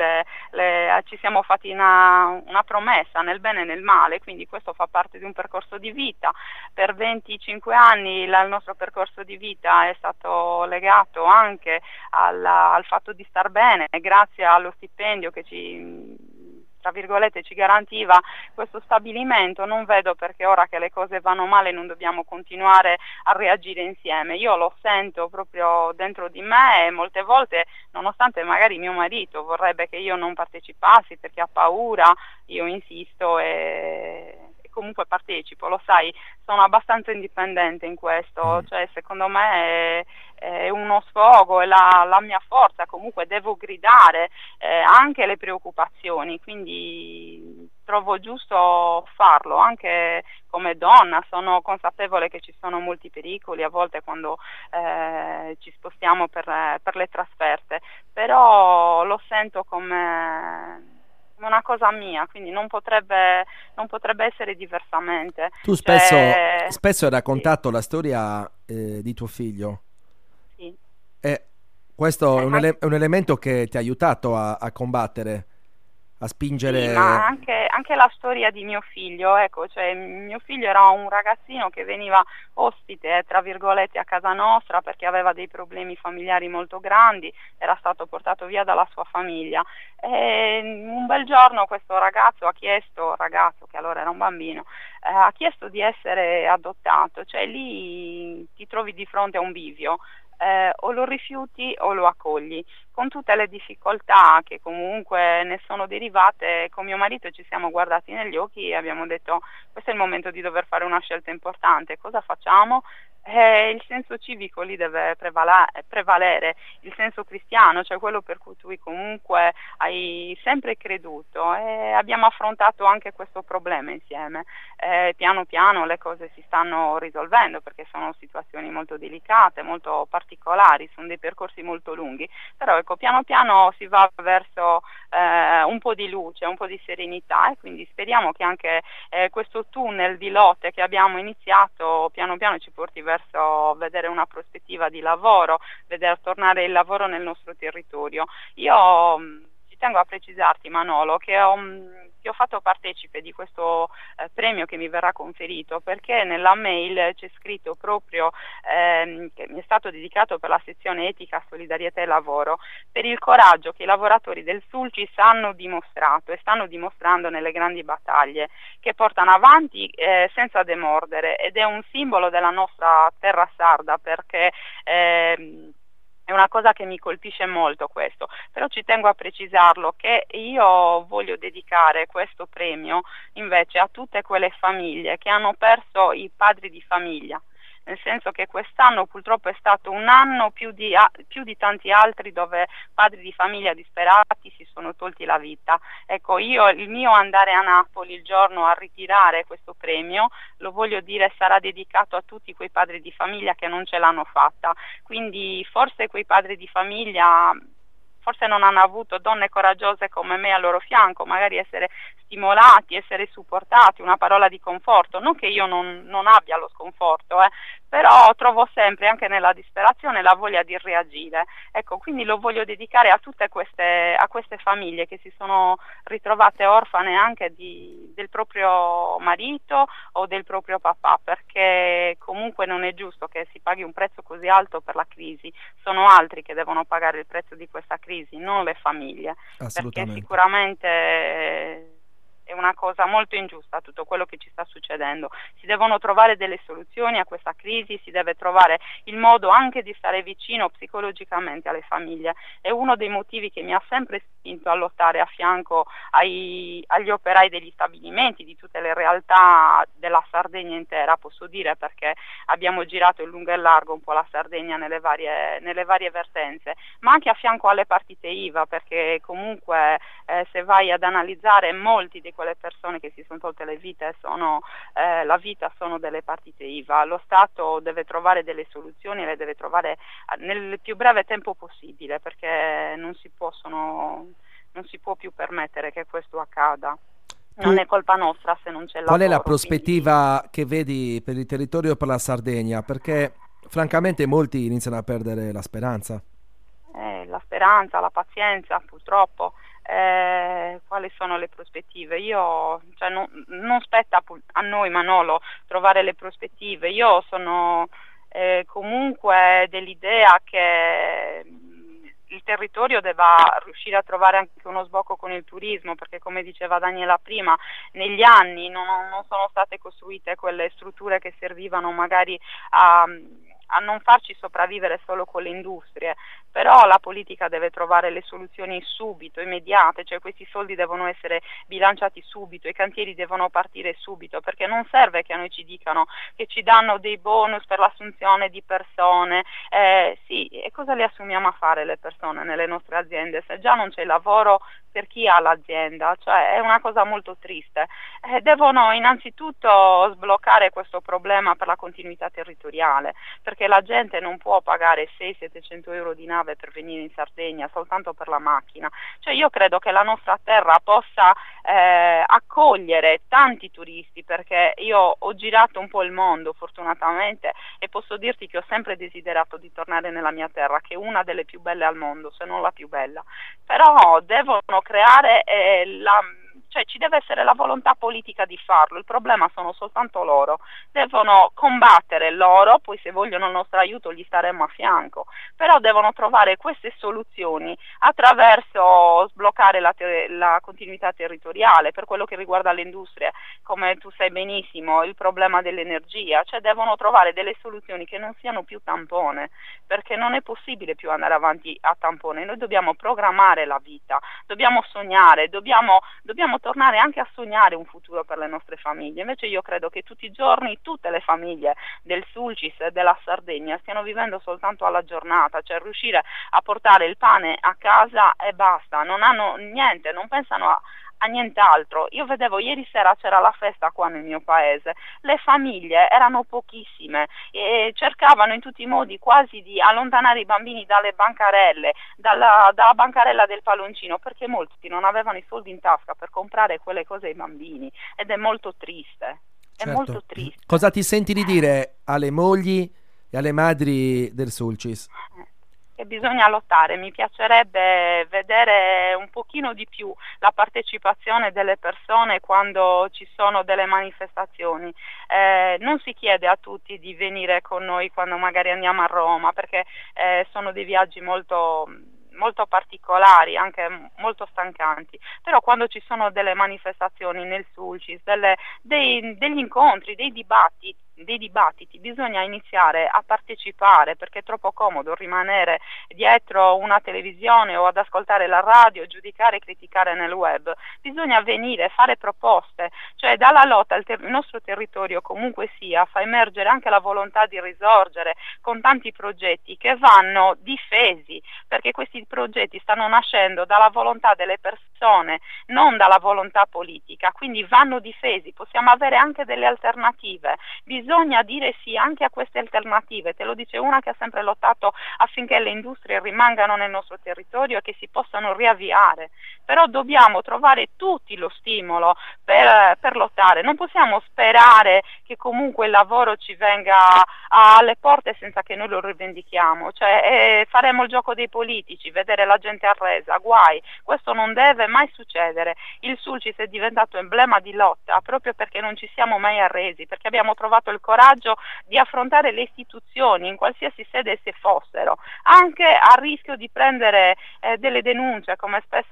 ci siamo fatti una promessa nel bene e nel male, quindi questo fa parte di un percorso di vita. Per 25 anni il nostro percorso di vita è stato legato anche al fatto di star bene, grazie allo stipendio che tra virgolette ci garantiva questo stabilimento. Non vedo perché ora che le cose vanno male non dobbiamo continuare a reagire insieme. Io lo sento proprio dentro di me e molte volte, nonostante magari mio marito vorrebbe che io non partecipassi perché ha paura, io insisto e comunque partecipo, lo sai, sono abbastanza indipendente in questo, cioè secondo me è uno sfogo, è la mia forza, comunque devo gridare anche le preoccupazioni, quindi trovo giusto farlo, anche come donna sono consapevole che ci sono molti pericoli a volte quando ci spostiamo per le trasferte, però lo sento come una cosa mia, quindi non potrebbe essere diversamente. Tu spesso hai raccontato la storia di tuo figlio. Sì. E questo è è un elemento che ti ha aiutato a combattere, a spingere. Sì, ma anche la storia di mio figlio, ecco, cioè mio figlio era un ragazzino che veniva ospite, tra virgolette, a casa nostra perché aveva dei problemi familiari molto grandi, era stato portato via dalla sua famiglia. E un bel giorno questo ragazzo che allora era un bambino, ha chiesto di essere adottato, cioè lì ti trovi di fronte a un bivio. O lo rifiuti o lo accogli, con tutte le difficoltà che comunque ne sono derivate. Con mio marito ci siamo guardati negli occhi e abbiamo detto: questo è il momento di dover fare una scelta importante, cosa facciamo? Il senso civico lì deve prevalere, il senso cristiano, cioè quello per cui tu comunque hai sempre creduto, e abbiamo affrontato anche questo problema insieme. Piano piano le cose si stanno risolvendo perché sono situazioni molto delicate, molto particolari, sono dei percorsi molto lunghi, però ecco, piano piano si va verso un po' di luce, un po' di serenità, e quindi speriamo che anche questo tunnel di lotte che abbiamo iniziato piano piano ci porti verso vedere una prospettiva di lavoro, vedere tornare il lavoro nel nostro territorio. Io ci tengo a precisarti, Manolo, che ho fatto partecipe di questo premio che mi verrà conferito, perché nella mail c'è scritto proprio che mi è stato dedicato per la sezione etica, solidarietà e lavoro, per il coraggio che i lavoratori del Sulcis hanno dimostrato e stanno dimostrando nelle grandi battaglie che portano avanti senza demordere, ed è un simbolo della nostra terra sarda, perché è una cosa che mi colpisce molto questo, però ci tengo a precisarlo che io voglio dedicare questo premio invece a tutte quelle famiglie che hanno perso i padri di famiglia, nel senso che quest'anno purtroppo è stato un anno più di tanti altri dove padri di famiglia disperati si sono tolti la vita. Ecco, il mio andare a Napoli il giorno a ritirare questo premio, lo voglio dire, sarà dedicato a tutti quei padri di famiglia che non ce l'hanno fatta, quindi forse quei padri di famiglia forse non hanno avuto donne coraggiose come me al loro fianco, magari essere stimolati, essere supportati, una parola di conforto, non che io non abbia lo sconforto, però trovo sempre anche nella disperazione la voglia di reagire. Ecco, quindi lo voglio dedicare a tutte queste famiglie che si sono ritrovate orfane anche del proprio marito o del proprio papà, perché comunque non è giusto che si paghi un prezzo così alto per la crisi, sono altri che devono pagare il prezzo di questa crisi, non le famiglie, perché sicuramente è una cosa molto ingiusta tutto quello che ci sta succedendo. Si devono trovare delle soluzioni a questa crisi, si deve trovare il modo anche di stare vicino psicologicamente alle famiglie. È uno dei motivi che mi ha sempre spinto a lottare a fianco agli operai degli stabilimenti, di tutte le realtà della Sardegna intera, posso dire, perché abbiamo girato in lungo e largo un po' la Sardegna nelle varie vertenze, ma anche a fianco alle partite IVA, perché comunque se vai ad analizzare, molti di quelle persone che si sono tolte la vita sono delle partite IVA. Lo Stato deve trovare delle soluzioni, le deve trovare nel più breve tempo possibile, perché non si può più permettere che questo accada. Non è colpa nostra se non c'è lavoro. Qual è la prospettiva che vedi per il territorio e per la Sardegna? Perché francamente molti iniziano a perdere la speranza. La speranza, la pazienza, purtroppo. Quali sono le prospettive? Non spetta a noi, Manolo, trovare le prospettive. Io sono comunque dell'idea che il territorio debba riuscire a trovare anche uno sbocco con il turismo, perché come diceva Daniela prima, negli anni non sono state costruite quelle strutture che servivano magari a non farci sopravvivere solo con le industrie, però la politica deve trovare le soluzioni subito, immediate, cioè questi soldi devono essere bilanciati subito, i cantieri devono partire subito, perché non serve che a noi ci dicano che ci danno dei bonus per l'assunzione di persone, sì, e cosa le assumiamo a fare le persone nelle nostre aziende se già non c'è lavoro per chi ha l'azienda? Cioè è una cosa molto triste. Devono innanzitutto sbloccare questo problema per la continuità territoriale, perché la gente non può pagare 600-700 euro di nave per venire in Sardegna soltanto per la macchina. Cioè io credo che la nostra terra possa accogliere tanti turisti, perché io ho girato un po' il mondo fortunatamente e posso dirti che ho sempre desiderato di tornare nella mia terra, che è una delle più belle al mondo, se non la più bella. Però devono creare cioè ci deve essere la volontà politica di farlo, il problema sono soltanto loro, devono combattere loro, poi se vogliono il nostro aiuto gli staremo a fianco, però devono trovare queste soluzioni attraverso sbloccare la continuità territoriale. Per quello che riguarda le industrie, come tu sai benissimo, il problema dell'energia, cioè devono trovare delle soluzioni che non siano più tampone, perché non è possibile più andare avanti a tampone. Noi dobbiamo programmare la vita, dobbiamo sognare, dobbiamo tornare anche a sognare un futuro per le nostre famiglie. Invece io credo che tutti i giorni tutte le famiglie del Sulcis e della Sardegna stiano vivendo soltanto alla giornata, cioè riuscire a portare il pane a casa e basta, non hanno niente, non pensano a nient'altro. Io vedevo ieri sera c'era la festa qua nel mio paese, le famiglie erano pochissime e cercavano in tutti i modi quasi di allontanare i bambini dalle bancarelle, dalla bancarella del palloncino, perché molti non avevano i soldi in tasca per comprare quelle cose ai bambini, ed è molto triste. Certo. È molto triste. Cosa ti senti di dire alle mogli e alle madri del Sulcis? Che bisogna lottare. Mi piacerebbe vedere un pochino di più la partecipazione delle persone quando ci sono delle manifestazioni. Non si chiede a tutti di venire con noi quando magari andiamo a Roma, perché sono dei viaggi molto particolari, anche molto stancanti, però quando ci sono delle manifestazioni nel Sulcis, degli incontri, dei dibattiti, bisogna iniziare a partecipare, perché è troppo comodo rimanere dietro una televisione o ad ascoltare la radio, giudicare e criticare nel web. Bisogna venire, fare proposte, cioè dalla lotta il nostro territorio comunque sia fa emergere anche la volontà di risorgere con tanti progetti che vanno difesi, perché questi progetti stanno nascendo dalla volontà delle persone, non dalla volontà politica, quindi vanno difesi. Possiamo avere anche delle alternative, bisogna dire sì anche a queste alternative. Te lo dice una che ha sempre lottato affinché le industrie rimangano nel nostro territorio e che si possano riavviare, però dobbiamo trovare tutti lo stimolo per lottare. Non possiamo sperare che comunque il lavoro ci venga alle porte senza che noi lo rivendichiamo, cioè faremo il gioco dei politici, vedere la gente arresa, guai, questo non deve mai succedere. Il Sulcis è diventato emblema di lotta proprio perché non ci siamo mai arresi, perché abbiamo trovato il coraggio di affrontare le istituzioni in qualsiasi sede esse fossero, anche a rischio di prendere delle denunce, come spesso stanno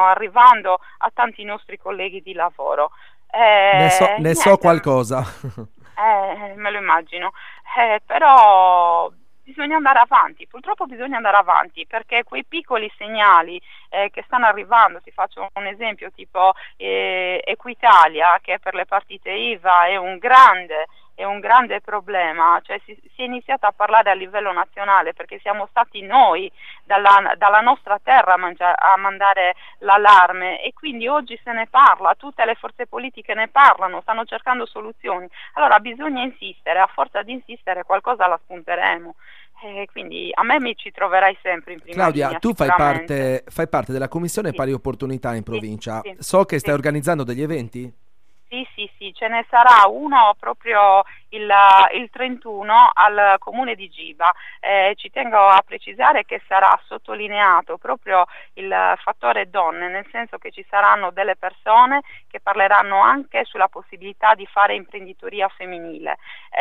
arrivando a tanti nostri colleghi di lavoro. Ne so qualcosa. Me lo immagino, però bisogna andare avanti, purtroppo bisogna andare avanti, perché quei piccoli segnali che stanno arrivando, ti faccio un esempio tipo Equitalia, che per le partite IVA è un grande problema, cioè si è iniziato a parlare a livello nazionale perché siamo stati noi dalla nostra terra a mandare l'allarme, e quindi oggi se ne parla, tutte le forze politiche ne parlano, stanno cercando soluzioni. Allora bisogna insistere, a forza di insistere qualcosa la spunteremo. Quindi a me ci troverai sempre in prima Claudia, linea. tu fai parte della Commissione Pari Opportunità in provincia. So che stai organizzando degli eventi? Sì, ce ne sarà uno proprio il 31 al comune di Giba. Ci tengo a precisare che sarà sottolineato proprio il fattore donne, nel senso che ci saranno delle persone che parleranno anche sulla possibilità di fare imprenditoria femminile.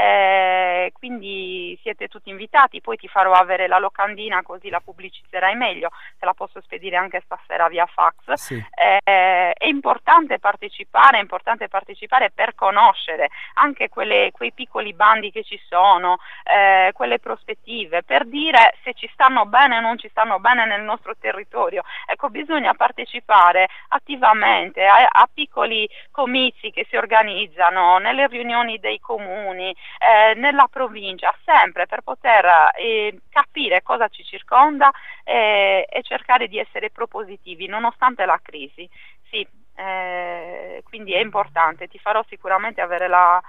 Quindi siete tutti invitati, poi ti farò avere la locandina così la pubblicizzerai meglio, te la posso spedire anche stasera via fax. Sì. È importante partecipare per conoscere anche quei piccoli bandi che ci sono, quelle prospettive, per dire se ci stanno bene o non ci stanno bene nel nostro territorio. Ecco, bisogna partecipare attivamente a piccoli comizi che si organizzano nelle riunioni dei comuni, nella provincia, sempre per poter capire cosa ci circonda e cercare di essere propositivi nonostante la crisi. Sì. Quindi è importante, ti farò sicuramente avere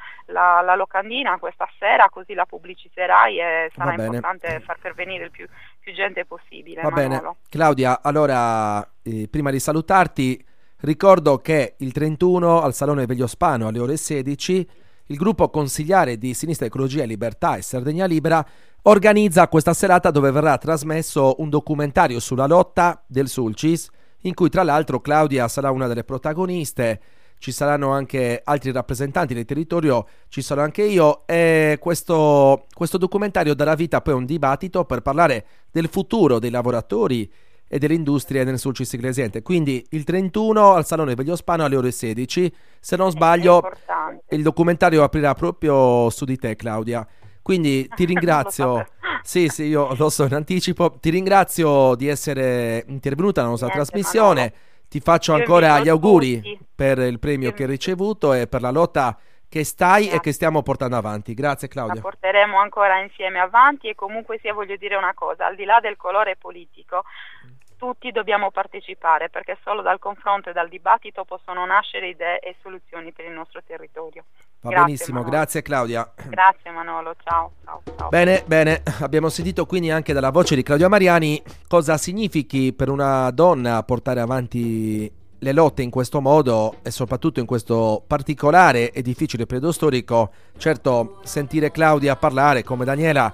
la locandina questa sera, così la pubblicizzerai e sarà importante far pervenire il più gente possibile. Va Manolo. bene, Claudia, allora prima di salutarti ricordo che il 31 al Salone Veglio Spano alle ore 16 il gruppo consigliare di Sinistra Ecologia e Libertà e Sardegna Libera organizza questa serata dove verrà trasmesso un documentario sulla lotta del Sulcis, in cui tra l'altro Claudia sarà una delle protagoniste, ci saranno anche altri rappresentanti del territorio, ci sarò anche io, e questo documentario darà vita poi a un dibattito per parlare del futuro dei lavoratori e delle industrie nel Sulcis Iglesiente. Quindi il 31 al Salone Veglio Spano alle ore 16, se non sbaglio il documentario aprirà proprio su di te, Claudia. Quindi ti ringrazio. Sì, io lo so in anticipo. Ti ringrazio di essere intervenuta nella nostra trasmissione. No. Ti faccio ancora gli auguri per il premio che hai ricevuto e per la lotta che stai e che stiamo portando avanti. Grazie, Claudia. La porteremo ancora insieme avanti, e comunque sia voglio dire una cosa, al di là del colore politico, tutti dobbiamo partecipare, perché solo dal confronto e dal dibattito possono nascere idee e soluzioni per il nostro territorio. Va benissimo, Manolo. Grazie Claudia. Grazie Manolo, ciao. Bene, abbiamo sentito quindi anche dalla voce di Claudia Mariani cosa significhi per una donna portare avanti le lotte in questo modo e soprattutto in questo particolare e difficile periodo storico. Certo, sentire Claudia parlare come Daniela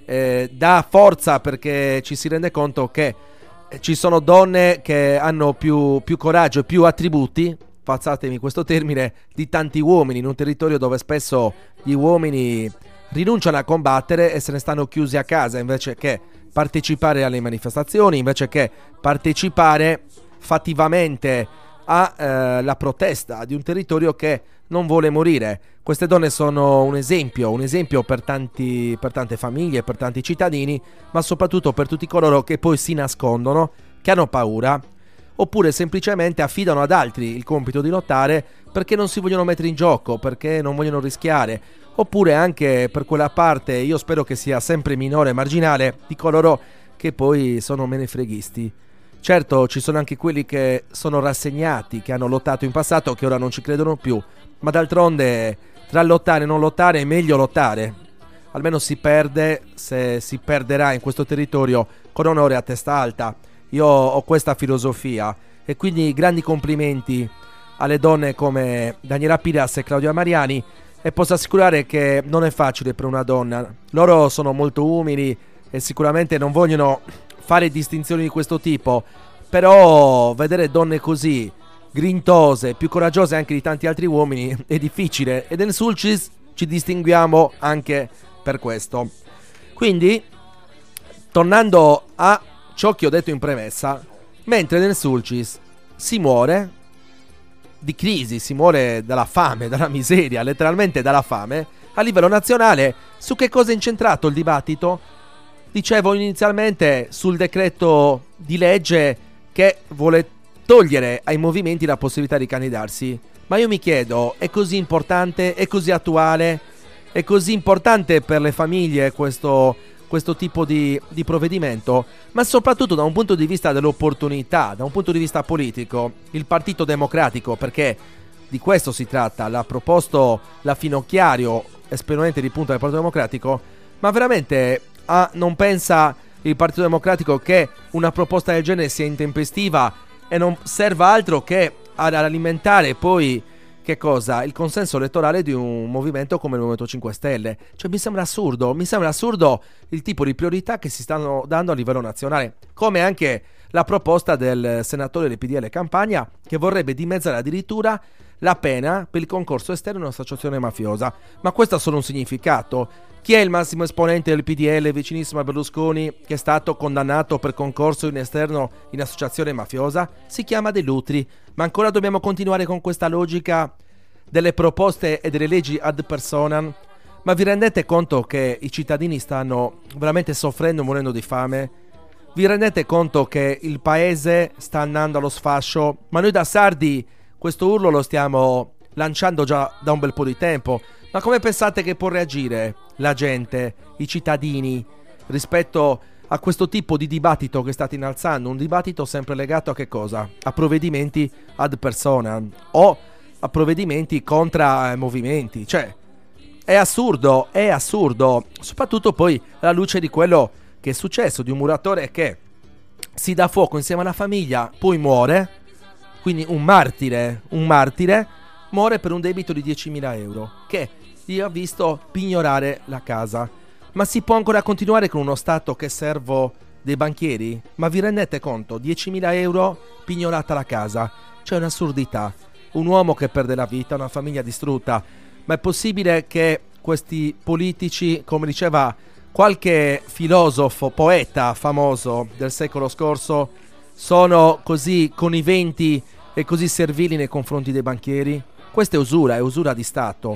dà forza, perché ci si rende conto che ci sono donne che hanno più coraggio e più attributi, passatemi questo termine, di tanti uomini, in un territorio dove spesso gli uomini rinunciano a combattere e se ne stanno chiusi a casa, invece che partecipare alle manifestazioni, invece che partecipare fattivamente alla protesta di un territorio che non vuole morire. Queste donne sono un esempio per tante famiglie, per tanti cittadini, ma soprattutto per tutti coloro che poi si nascondono, che hanno paura, oppure semplicemente affidano ad altri il compito di lottare perché non si vogliono mettere in gioco, perché non vogliono rischiare, oppure anche per quella parte, io spero che sia sempre minore e marginale, di coloro che poi sono menefreghisti. Certo, ci sono anche quelli che sono rassegnati, che hanno lottato in passato, che ora non ci credono più, ma d'altronde tra lottare e non lottare è meglio lottare. Almeno si perde, se si perderà in questo territorio, con onore a testa alta. Io ho questa filosofia e quindi grandi complimenti alle donne come Daniela Piras e Claudia Mariani, e posso assicurare che non è facile per una donna. Loro sono molto umili e sicuramente non vogliono fare distinzioni di questo tipo, però vedere donne così grintose, più coraggiose anche di tanti altri uomini è difficile, e nel Sulcis ci distinguiamo anche per questo. Quindi, tornando a ciò che ho detto in premessa, mentre nel Sulcis si muore di crisi, si muore dalla fame, dalla miseria, letteralmente dalla fame. A livello nazionale, su che cosa è incentrato il dibattito? Dicevo inizialmente sul decreto di legge che vuole togliere ai movimenti la possibilità di candidarsi. Ma io mi chiedo, è così importante, è così attuale, è così importante per le famiglie questo tipo di provvedimento? Ma soprattutto da un punto di vista dell'opportunità, da un punto di vista politico, il Partito Democratico, perché di questo si tratta, l'ha proposto la Finocchiario, esponente di punta del Partito Democratico, ma veramente non pensa il Partito Democratico che una proposta del genere sia intempestiva e non serva altro che ad alimentare poi che cosa? Il consenso elettorale di un movimento come il Movimento 5 Stelle. Cioè mi sembra assurdo il tipo di priorità che si stanno dando a livello nazionale, come anche la proposta del senatore del PDL Campania che vorrebbe dimezzare addirittura la pena per il concorso esterno in un'associazione mafiosa. Ma questo ha solo un significato. Chi è il massimo esponente del PDL vicinissimo a Berlusconi che è stato condannato per concorso in esterno in associazione mafiosa? Si chiama De Lutri. Ma ancora dobbiamo continuare con questa logica delle proposte e delle leggi ad personam? Ma vi rendete conto che i cittadini stanno veramente soffrendo e morendo di fame? Vi rendete conto che il paese sta andando allo sfascio? Ma noi da sardi questo urlo lo stiamo lanciando già da un bel po' di tempo. Ma come pensate che può reagire la gente, i cittadini, rispetto a questo tipo di dibattito che state innalzando? Un dibattito sempre legato a che cosa? A provvedimenti ad personam o a provvedimenti contra movimenti. Cioè, è assurdo, soprattutto poi alla luce di quello che è successo, di un muratore che si dà fuoco insieme alla famiglia, poi muore, quindi un martire, muore per un debito di 10.000 euro, che gli ha visto pignorare la casa. Ma si può ancora continuare con uno Stato che è servo dei banchieri? Ma vi rendete conto? 10.000 euro, pignorata la casa. C'è un'assurdità. Un uomo che perde la vita, una famiglia distrutta. Ma è possibile che questi politici, come diceva qualche filosofo, poeta famoso del secolo scorso, sono così conniventi e così servili nei confronti dei banchieri? Questa è usura di Stato.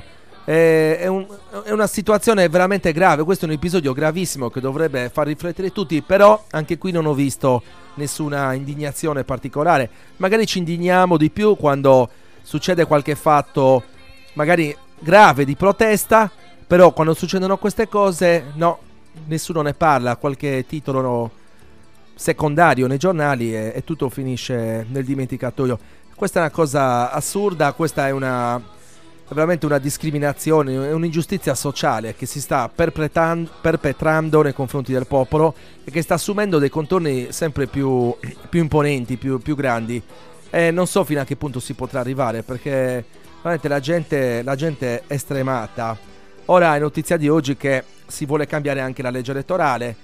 È una situazione veramente grave. Questo è un episodio gravissimo che dovrebbe far riflettere tutti. Però anche qui non ho visto nessuna indignazione particolare. Magari ci indigniamo di più quando succede qualche fatto magari grave di protesta, però quando succedono queste cose no, nessuno ne parla. Qualche titolo secondario nei giornali e tutto finisce nel dimenticatoio. Questa è una cosa assurda. Questa è veramente una discriminazione, è un'ingiustizia sociale che si sta perpetrando nei confronti del popolo e che sta assumendo dei contorni sempre più imponenti, più grandi. E non so fino a che punto si potrà arrivare, perché veramente la gente è stremata. Ora è notizia di oggi che si vuole cambiare anche la legge elettorale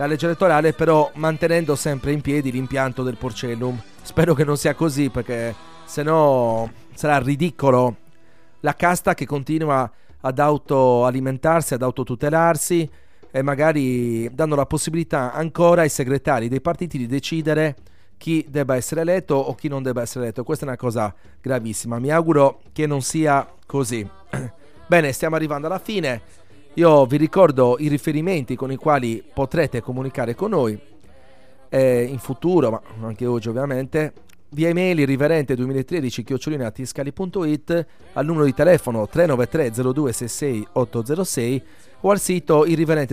però mantenendo sempre in piedi l'impianto del Porcellum. Spero che non sia così, perché sennò sarà ridicolo. La casta che continua ad autoalimentarsi, ad autotutelarsi e magari danno la possibilità ancora ai segretari dei partiti di decidere chi debba essere eletto o chi non debba essere eletto. Questa è una cosa gravissima. Mi auguro che non sia così. Bene, stiamo arrivando alla fine. Io vi ricordo i riferimenti con i quali potrete comunicare con noi in futuro, ma anche oggi ovviamente. Via email irriverente2013@tiscali.it, al numero di telefono 393 02 66 806 o al sito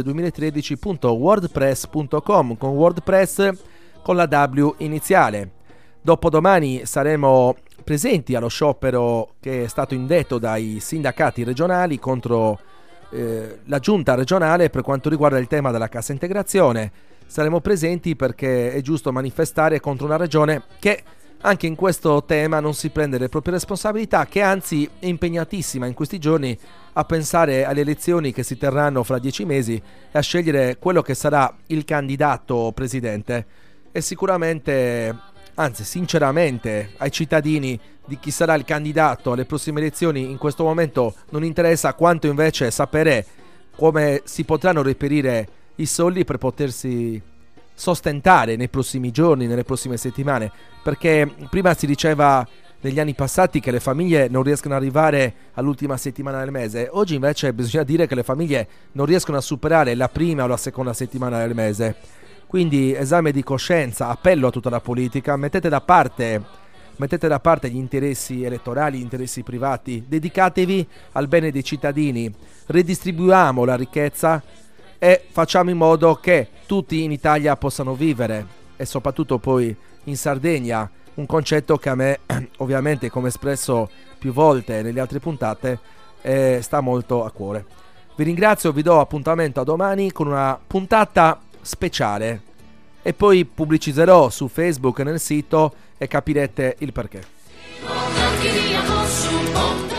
irriverente2013.wordpress.com con WordPress con la W iniziale. Dopodomani saremo presenti allo sciopero che è stato indetto dai sindacati regionali contro la giunta regionale per quanto riguarda il tema della cassa integrazione. Saremo presenti perché è giusto manifestare contro una regione che anche in questo tema non si prende le proprie responsabilità, che anzi è impegnatissima in questi giorni a pensare alle elezioni che si terranno fra 10 mesi e a scegliere quello che sarà il candidato presidente. E sicuramente, anzi sinceramente, ai cittadini di chi sarà il candidato alle prossime elezioni in questo momento non interessa, quanto invece sapere come si potranno reperire i soldi per potersi sostentare nei prossimi giorni, nelle prossime settimane, perché prima si diceva negli anni passati che le famiglie non riescono ad arrivare all'ultima settimana del mese. Oggi invece bisogna dire che le famiglie non riescono a superare la prima o la seconda settimana del mese. Quindi esame di coscienza, appello a tutta la politica, mettete da parte gli interessi elettorali, gli interessi privati, dedicatevi al bene dei cittadini, redistribuiamo la ricchezza e facciamo in modo che tutti in Italia possano vivere, e soprattutto poi in Sardegna, un concetto che a me ovviamente, come espresso più volte nelle altre puntate, sta molto a cuore. Vi ringrazio, vi do appuntamento a domani con una puntata speciale e poi pubblicizzerò su Facebook e nel sito e capirete il perché.